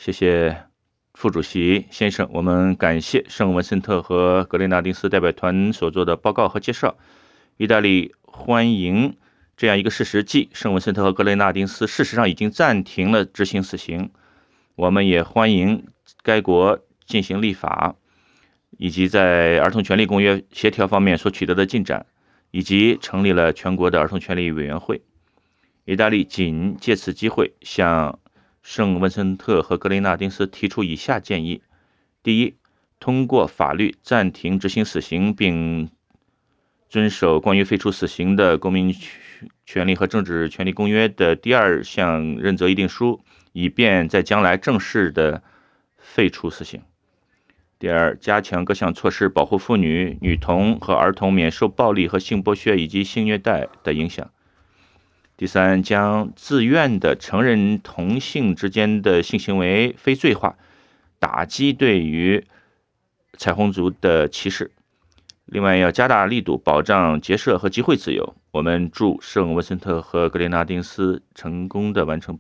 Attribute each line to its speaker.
Speaker 1: 谢谢副主席先生，我们感谢圣文森特和格雷纳丁斯代表团所做的报告和介绍。意大利欢迎这样一个事实，即圣文森特和格雷纳丁斯事实上已经暂停了执行死刑。我们也欢迎该国进行立法，以及在儿童权利公约协调方面所取得的进展，以及成立了全国的儿童权利委员会。意大利仅借此机会向圣文森特和格雷纳丁斯提出以下建议：第一，通过法律暂停执行死刑，并遵守关于废除死刑的公民权利和政治权利公约的第2项认责议定书，以便在将来正式的废除死刑。第二，加强各项措施，保护妇女、女童和儿童免受暴力和性剥削以及性虐待的影响。第三，将自愿的承认同性之间的性行为非罪化，打击对于彩虹族的歧视。另外，要加大力度保障结社和集会自由。我们祝圣文森特和格雷纳丁斯成功的完成